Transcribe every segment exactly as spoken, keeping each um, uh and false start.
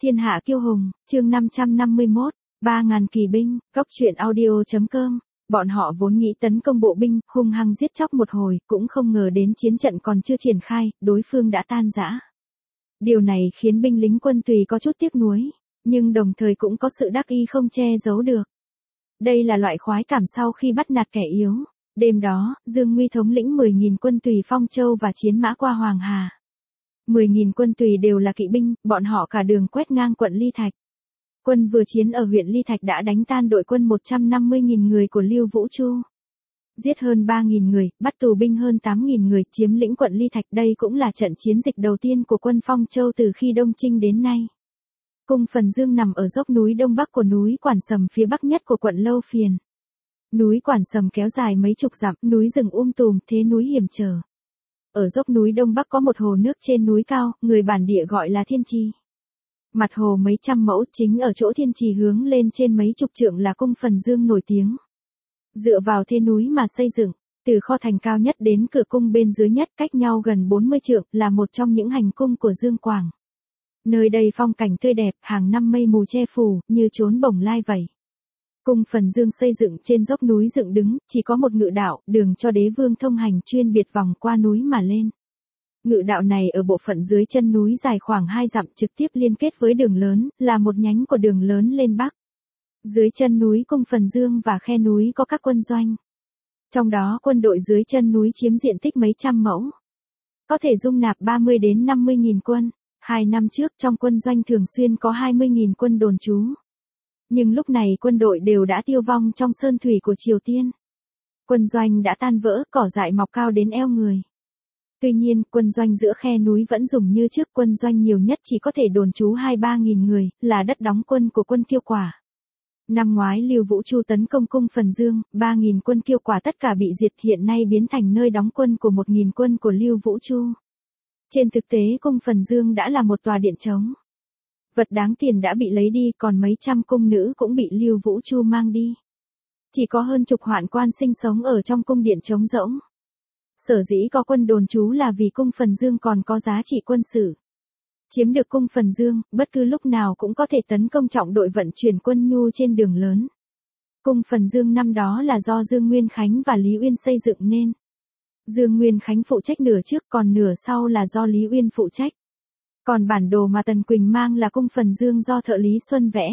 Thiên hạ kiêu hùng, chương năm trăm năm mươi mốt, ba ngàn kỳ binh, góc truyện audio.com. Bọn họ vốn nghĩ tấn công bộ binh, hung hăng giết chóc một hồi, cũng không ngờ đến chiến trận còn chưa triển khai, đối phương đã tan rã. Điều này khiến binh lính quân Tùy có chút tiếc nuối, nhưng đồng thời cũng có sự đắc ý không che giấu được. Đây là loại khoái cảm sau khi bắt nạt kẻ yếu. Đêm đó, Dương Nguy thống lĩnh mười nghìn quân Tùy Phong Châu và chiến mã qua Hoàng Hà. mười nghìn quân Tùy đều là kỵ binh, bọn họ cả đường quét ngang quận Ly Thạch. Quân vừa chiến ở huyện Ly Thạch đã đánh tan đội quân một trăm năm mươi nghìn người của Lưu Vũ Chu. Giết hơn ba nghìn người, bắt tù binh hơn tám nghìn người, chiếm lĩnh quận Ly Thạch. Đây cũng là trận chiến dịch đầu tiên của quân Phong Châu từ khi Đông Chinh đến nay. Cung Phần Dương nằm ở dốc núi đông bắc của núi Quản Sầm phía bắc nhất của quận Lâu Phiền. Núi Quản Sầm kéo dài mấy chục dặm, núi rừng um tùm, thế núi hiểm trở. Ở dốc núi đông bắc có một hồ nước trên núi cao, người bản địa gọi là Thiên Trì. Mặt hồ mấy trăm mẫu, chính ở chỗ Thiên Trì hướng lên trên mấy chục trượng là cung Phần Dương nổi tiếng. Dựa vào thế núi mà xây dựng, từ kho thành cao nhất đến cửa cung bên dưới nhất cách nhau gần bốn mươi trượng, là một trong những hành cung của Dương Quảng. Nơi đây phong cảnh tươi đẹp, hàng năm mây mù che phủ, như trốn bồng lai vậy. Cung Phần Dương xây dựng trên dốc núi dựng đứng, chỉ có một ngự đạo, đường cho đế vương thông hành chuyên biệt vòng qua núi mà lên. Ngự đạo này ở bộ phận dưới chân núi dài khoảng hai dặm trực tiếp liên kết với đường lớn, là một nhánh của đường lớn lên Bắc. Dưới chân núi Cung Phần Dương và khe núi có các quân doanh. Trong đó quân đội dưới chân núi chiếm diện tích mấy trăm mẫu. Có thể dung nạp ba mươi đến năm mươi nghìn quân. Hai năm trước trong quân doanh thường xuyên có hai mươi nghìn quân đồn trú. Nhưng lúc này quân đội đều đã tiêu vong trong sơn thủy của Triều Tiên. Quân doanh đã tan vỡ, cỏ dại mọc cao đến eo người. Tuy nhiên, quân doanh giữa khe núi vẫn dùng như trước, quân doanh nhiều nhất chỉ có thể đồn trú hai ba nghìn người, là đất đóng quân của quân Kiêu Quả. Năm ngoái Lưu Vũ Chu tấn công cung Phần Dương, ba nghìn quân Kiêu Quả tất cả bị diệt, hiện nay biến thành nơi đóng quân của một nghìn quân của Lưu Vũ Chu. Trên thực tế cung Phần Dương đã là một tòa điện trống. Vật đáng tiền đã bị lấy đi, còn mấy trăm cung nữ cũng bị Lưu Vũ Chu mang đi. Chỉ có hơn chục hoạn quan sinh sống ở trong cung điện trống rỗng. Sở dĩ có quân đồn trú là vì cung Phần Dương còn có giá trị quân sự. Chiếm được cung Phần Dương, bất cứ lúc nào cũng có thể tấn công trọng đội vận chuyển quân nhu trên đường lớn. Cung Phần Dương năm đó là do Dương Nguyên Khánh và Lý Uyên xây dựng nên. Dương Nguyên Khánh phụ trách nửa trước, còn nửa sau là do Lý Uyên phụ trách. Còn bản đồ mà Tần Quỳnh mang là cung Phần Dương do thợ Lý Xuân vẽ.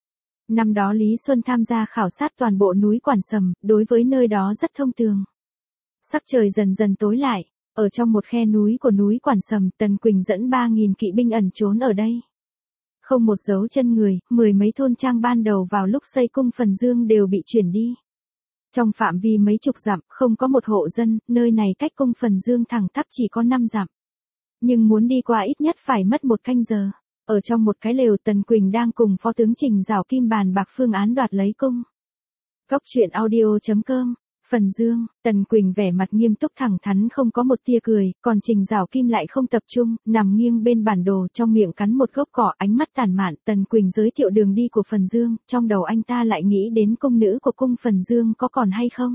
Năm đó Lý Xuân tham gia khảo sát toàn bộ núi Quản Sầm, đối với nơi đó rất thông tường. Sắc trời dần dần tối lại, ở trong một khe núi của núi Quản Sầm, Tần Quỳnh dẫn ba nghìn kỵ binh ẩn trốn ở đây. Không một dấu chân người, mười mấy thôn trang ban đầu vào lúc xây cung Phần Dương đều bị chuyển đi. Trong phạm vi mấy chục dặm, không có một hộ dân, nơi này cách cung Phần Dương thẳng tắp chỉ có năm dặm. Nhưng muốn đi qua ít nhất phải mất một canh giờ. Ở trong một cái lều, Tần Quỳnh đang cùng Phó tướng Trình Giảo Kim bàn bạc phương án đoạt lấy cung. Góc truyện audio.com. Phần Dương, Tần Quỳnh vẻ mặt nghiêm túc thẳng thắn không có một tia cười, còn Trình Giảo Kim lại không tập trung, nằm nghiêng bên bản đồ, trong miệng cắn một gốc cỏ, ánh mắt tàn mạn. Tần Quỳnh giới thiệu đường đi của Phần Dương, trong đầu anh ta lại nghĩ đến cung nữ của cung Phần Dương có còn hay không.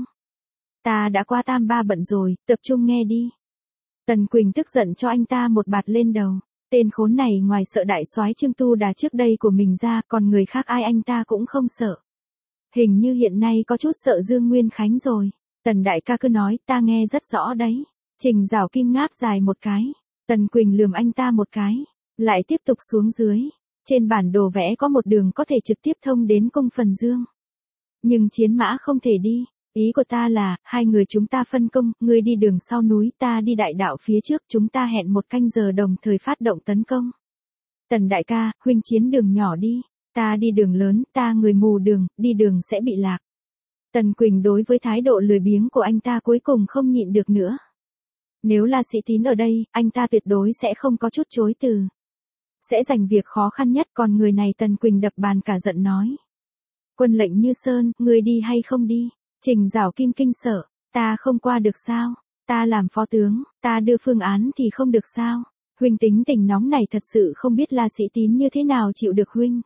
Ta đã qua tam ba bận rồi, tập trung nghe đi. Tần Quỳnh tức giận cho anh ta một bạt lên đầu. Tên khốn này ngoài sợ đại soái Trương Tu Đà trước đây của mình ra, còn người khác ai anh ta cũng không sợ. Hình như hiện nay có chút sợ Dương Nguyên Khánh rồi. Tần đại ca cứ nói, ta nghe rất rõ đấy. Trình Giảo Kim ngáp dài một cái. Tần Quỳnh lườm anh ta một cái. Lại tiếp tục xuống dưới. Trên bản đồ vẽ có một đường có thể trực tiếp thông đến cung Phần Dương. Nhưng chiến mã không thể đi. Ý của ta là, hai người chúng ta phân công, ngươi đi đường sau núi, ta đi đại đạo phía trước, chúng ta hẹn một canh giờ đồng thời phát động tấn công. Tần đại ca, huynh chiến đường nhỏ đi. Ta đi đường lớn, ta người mù đường, đi đường sẽ bị lạc. Tần Quỳnh đối với thái độ lười biếng của anh ta cuối cùng không nhịn được nữa. Nếu là Sĩ Tín ở đây, anh ta tuyệt đối sẽ không có chút chối từ. Sẽ giành việc khó khăn nhất, còn người này Tần Quỳnh đập bàn cả giận nói. Quân lệnh như sơn, người đi hay không đi? Trình Giảo Kim kinh sợ, ta không qua được sao? Ta làm phó tướng, ta đưa phương án thì không được sao? Huynh tính tình nóng này thật sự không biết là Sĩ Tín như thế nào chịu được huynh.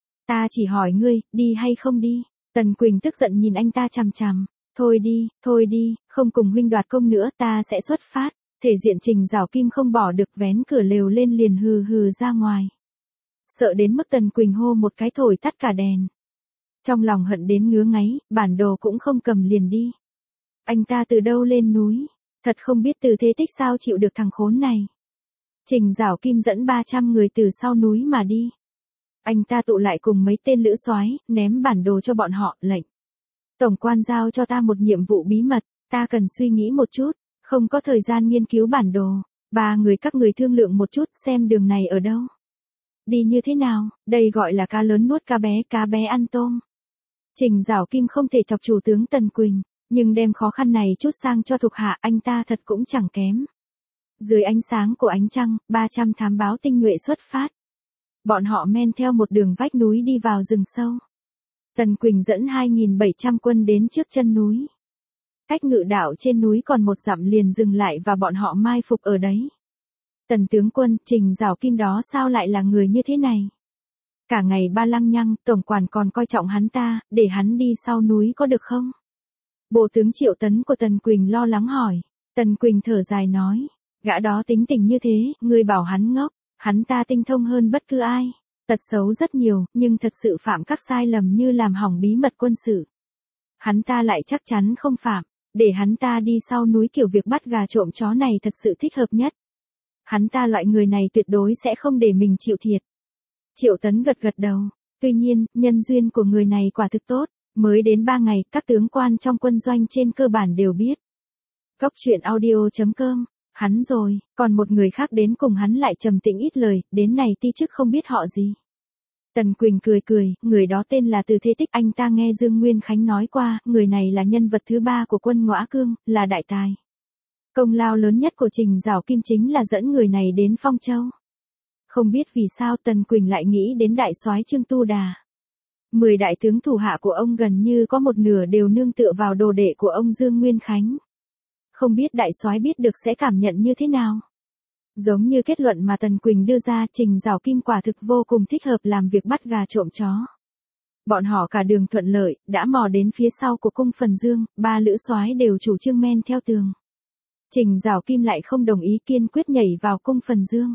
Ta chỉ hỏi ngươi, đi hay không đi? Tần Quỳnh tức giận nhìn anh ta chằm chằm. Thôi đi, thôi đi, không cùng huynh đoạt công nữa, ta sẽ xuất phát. Thể diện Trình Giảo Kim không bỏ được, vén cửa lều lên liền hừ hừ ra ngoài. sợ đến mức Tần Quỳnh hô một cái thổi tắt cả đèn. Trong lòng hận đến ngứa ngáy, bản đồ cũng không cầm liền đi. Anh ta từ đâu lên núi, thật không biết Từ Thế Tích sao chịu được thằng khốn này. Trình Giảo Kim dẫn ba trăm người từ sau núi mà đi. Anh ta tụ lại cùng mấy tên lữ soái, ném bản đồ cho bọn họ, lệnh. Tổng quan giao cho ta một nhiệm vụ bí mật, ta cần suy nghĩ một chút, không có thời gian nghiên cứu bản đồ. Ba người các người thương lượng một chút xem đường này ở đâu. Đi như thế nào, đây gọi là cá lớn nuốt cá bé, cá bé ăn tôm. Trình Giảo Kim không thể chọc chủ tướng Tần Quỳnh, nhưng đem khó khăn này chút sang cho thuộc hạ anh ta thật cũng chẳng kém. Dưới ánh sáng của ánh trăng, ba trăm thám báo tinh nhuệ xuất phát. Bọn họ men theo một đường vách núi đi vào rừng sâu. Tần Quỳnh dẫn hai nghìn bảy trăm quân đến trước chân núi. Cách ngự đạo trên núi còn một dặm liền dừng lại và bọn họ mai phục ở đấy. Tần tướng quân, Trình Giảo Kim đó sao lại là người như thế này? Cả ngày ba lăng nhăng, tổng quản còn coi trọng hắn ta, để hắn đi sau núi có được không? Bộ tướng Triệu Tấn của Tần Quỳnh lo lắng hỏi. Tần Quỳnh thở dài nói, gã đó tính tình như thế, ngươi bảo hắn ngốc, hắn ta tinh thông hơn bất cứ ai. Tật xấu rất nhiều, nhưng thật sự phạm các sai lầm như làm hỏng bí mật quân sự. Hắn ta lại chắc chắn không phạm, để hắn ta đi sau núi kiểu việc bắt gà trộm chó này thật sự thích hợp nhất. Hắn ta loại người này tuyệt đối sẽ không để mình chịu thiệt. Triệu Tấn gật gật đầu, tuy nhiên, nhân duyên của người này quả thực tốt, mới đến ba ngày, các tướng quan trong quân doanh trên cơ bản đều biết. Cốc truyện audio chấm com, hắn rồi, còn một người khác đến cùng hắn lại trầm tĩnh ít lời, đến này ti chức không biết họ gì. Tần Quỳnh cười cười, người đó tên là Từ Thế Tích, anh ta nghe Dương Nguyên Khánh nói qua, người này là nhân vật thứ ba của quân Ngõa Cương, là đại tài. Công lao lớn nhất của Trình Giảo Kim chính là dẫn người này đến Phong Châu. Không biết vì sao Tần Quỳnh lại nghĩ đến đại soái Trương Tu Đà. Mười đại tướng thủ hạ của ông gần như có một nửa đều nương tựa vào đồ đệ của ông Dương Nguyên Khánh. Không biết đại soái biết được sẽ cảm nhận như thế nào. Giống như kết luận mà Tần Quỳnh đưa ra, Trình Giảo Kim quả thực vô cùng thích hợp làm việc bắt gà trộm chó. Bọn họ cả đường thuận lợi, đã mò đến phía sau của cung Phần Dương, ba lữ soái đều chủ trương men theo tường. Trình Giảo Kim lại không đồng ý, kiên quyết nhảy vào cung Phần Dương.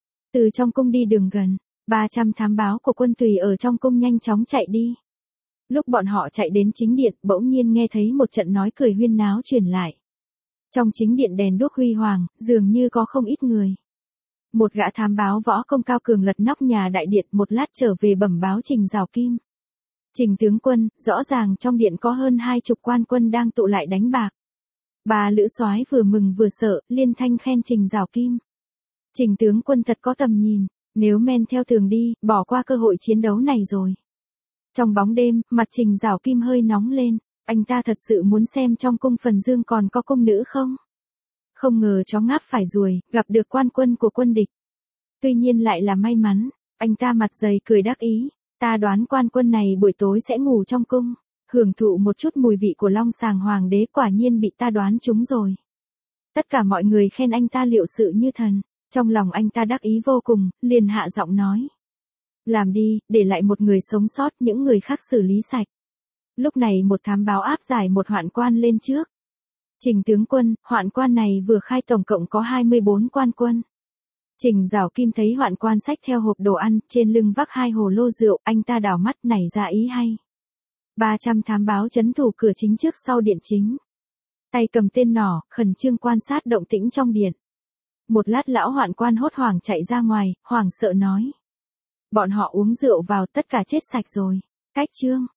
Từ trong cung đi đường gần, ba trăm thám báo của quân Tùy ở trong cung nhanh chóng chạy đi. Lúc bọn họ chạy đến chính điện, bỗng nhiên nghe thấy một trận nói cười huyên náo truyền lại. Trong chính điện đèn đuốc huy hoàng, dường như có không ít người. Một gã thám báo võ công cao cường lật nóc nhà đại điện, một lát trở về bẩm báo Trình Giảo Kim. Trình tướng quân, rõ ràng trong điện có hơn hai chục quan quân đang tụ lại đánh bạc. Bà lữ soái vừa mừng vừa sợ, liên thanh khen Trình Giảo Kim. Trình tướng quân thật có tầm nhìn, nếu men theo tường đi, bỏ qua cơ hội chiến đấu này rồi. Trong bóng đêm, mặt Trình Giảo Kim hơi nóng lên, anh ta thật sự muốn xem trong cung Phần Dương còn có cung nữ không? Không ngờ chó ngáp phải ruồi, gặp được quan quân của quân địch. Tuy nhiên lại là may mắn, anh ta mặt dày cười đắc ý, ta đoán quan quân này buổi tối sẽ ngủ trong cung, hưởng thụ một chút mùi vị của long sàng hoàng đế, quả nhiên bị ta đoán trúng rồi. Tất cả mọi người khen anh ta liệu sự như thần, trong lòng anh ta đắc ý vô cùng, liền hạ giọng nói. Làm đi, để lại một người sống sót, những người khác xử lý sạch. Lúc này một thám báo áp giải một hoạn quan lên trước. Trình tướng quân, hoạn quan này vừa khai tổng cộng có hai mươi bốn quan quân. Trình Giảo Kim thấy hoạn quan xách theo hộp đồ ăn, trên lưng vác hai hồ lô rượu, anh ta đảo mắt nảy ra ý hay. ba trăm thám báo trấn thủ cửa chính trước sau điện chính. Tay cầm tên nỏ, khẩn trương quan sát động tĩnh trong điện. Một lát lão hoạn quan hốt hoảng chạy ra ngoài, hoảng sợ nói. Bọn họ uống rượu vào, tất cả chết sạch rồi. Cách chương.